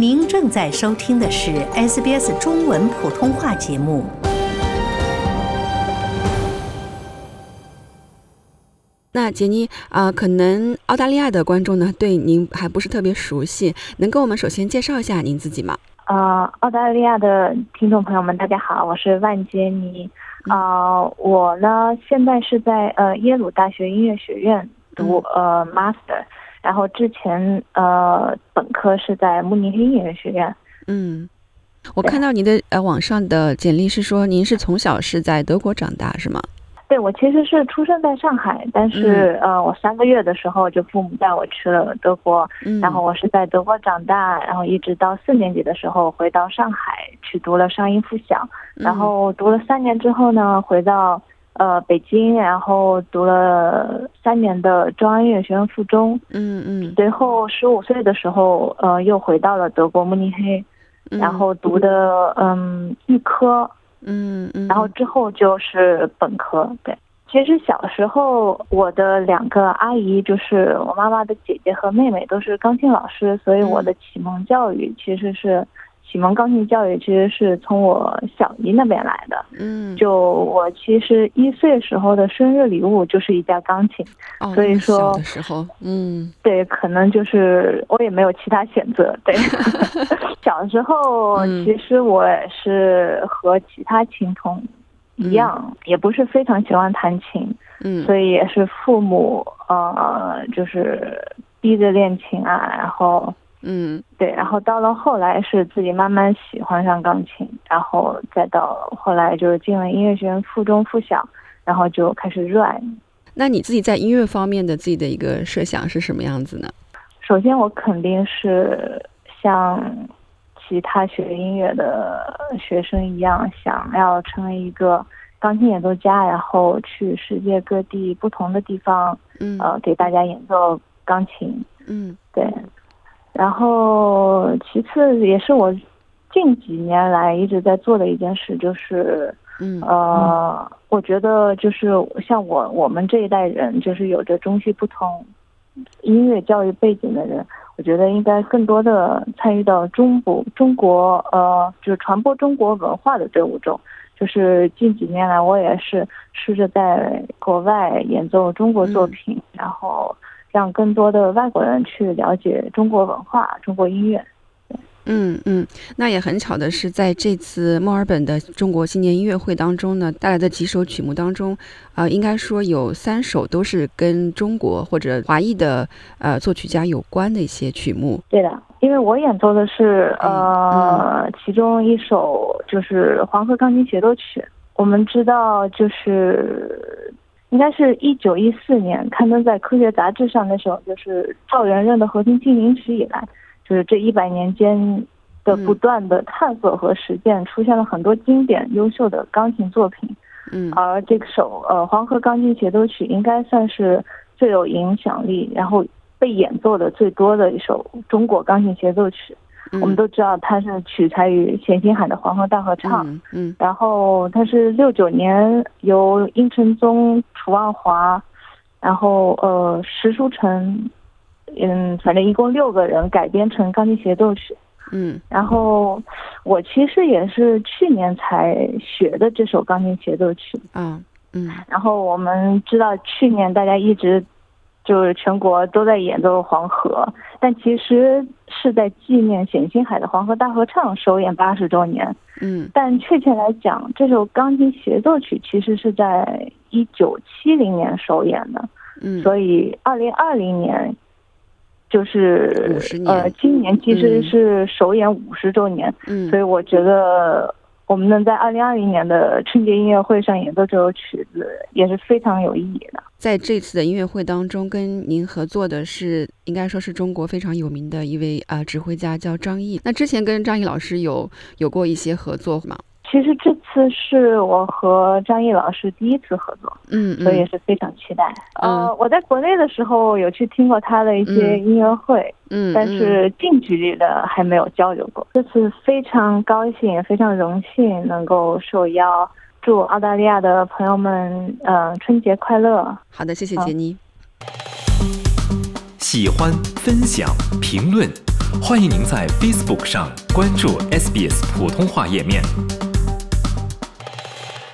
您正在收听的是 SBS 中文普通话节目。 那杰尼可能澳大利亚的观众呢对您还不是特别熟悉，能跟我们首先介绍一下您自己吗？ 澳大利亚的听众朋友们，大家好，我是万杰尼。我呢现在是在耶鲁大学音乐学院读master， 然后之前本科是在慕尼黑音乐学院。 我看到您的网上的简历是说您是从小是在德国长大是吗？ 对，我其实是出生在上海，但是我3个月的时候就父母带我去了德国，然后我是在德国长大，然后一直到4年级的时候回到上海去读了上音附小，然后读了3年之后呢，回到北京，然后读了3年的中央音乐学院附中，随后15岁的时候又回到了德国慕尼黑，然后读的预科。然后之后就是本科。对，其实小时候我的2个阿姨，就是我妈妈的姐姐和妹妹，都是钢琴老师，所以我的启蒙钢琴教育其实是从我小姨那边来的。就我其实1岁时候的生日礼物就是一架钢琴，所以说小的时候， 对，可能就是我也没有其他选择。对，小时候其实我也是和其他琴童一样，也不是非常喜欢弹琴，所以也是父母就是逼着练琴啊，然后对，然后到了后来是自己慢慢喜欢上钢琴，然后再到后来就是进了音乐学院附中附小，然后就开始热爱。 那你自己在音乐方面的自己的一个设想是什么样子呢？ 首先我肯定是像其他学音乐的学生一样，想要成为一个钢琴演奏家，然后去世界各地不同的地方给大家演奏钢琴。对。然后其次也是我近几年来一直在做的一件事，就是我觉得就是像我们这一代人，就是有着中西不同音乐教育背景的人，我觉得应该更多的参与到中国就是传播中国文化的队伍中。就是近几年来我也是试着在国外演奏中国作品，然后让更多的外国人去了解中国文化、中国音乐。 那也很巧的是，在这次墨尔本的中国新年音乐会当中呢，带来的几首曲目当中，应该说有3首都是跟中国或者华裔的作曲家有关的一些曲目。 对的，因为我演奏的是其中一首就是《黄河钢琴协奏曲》。我们知道，就是应该是1914年刊登在科学杂志上那首就是赵元任的和平进行曲以来，就是这100年间的不断的探索和实践，出现了很多经典优秀的钢琴作品。而这首黄河钢琴协奏曲应该算是最有影响力，然后被演奏的最多的一首中国钢琴协奏曲。我们都知道它是取材于冼星海的《黄河大合唱》，然后它是69年由殷承宗、楚望华，然后石书成，反正一共6个人改编成钢琴协奏曲。然后我其实也是去年才学的这首钢琴协奏曲。然后我们知道去年大家一直就是全国都在演奏黄河，但其实是在纪念冼星海的《黄河大合唱》首演80周年。但确切来讲，这首钢琴协奏曲其实是在1970年首演的。所以2020年就是今年其实是首演50周年。所以我觉得我们能在2020年的春节音乐会上演奏这首曲子也是非常有意义的。 在这次的音乐会当中，跟您合作的是应该说是中国非常有名的一位指挥家，叫张毅。那之前跟张毅老师有过一些合作吗？ 其实这次是我和张毅老师第一次合作，所以也是非常期待。我在国内的时候有去听过他的一些音乐会，但是近距离的还没有交流过。这次非常高兴，也非常荣幸能够受邀，祝澳大利亚的朋友们春节快乐。 好的，谢谢杰尼。 喜欢、分享、评论， 欢迎您在 Facebook 上关注 SBS 普通话页面。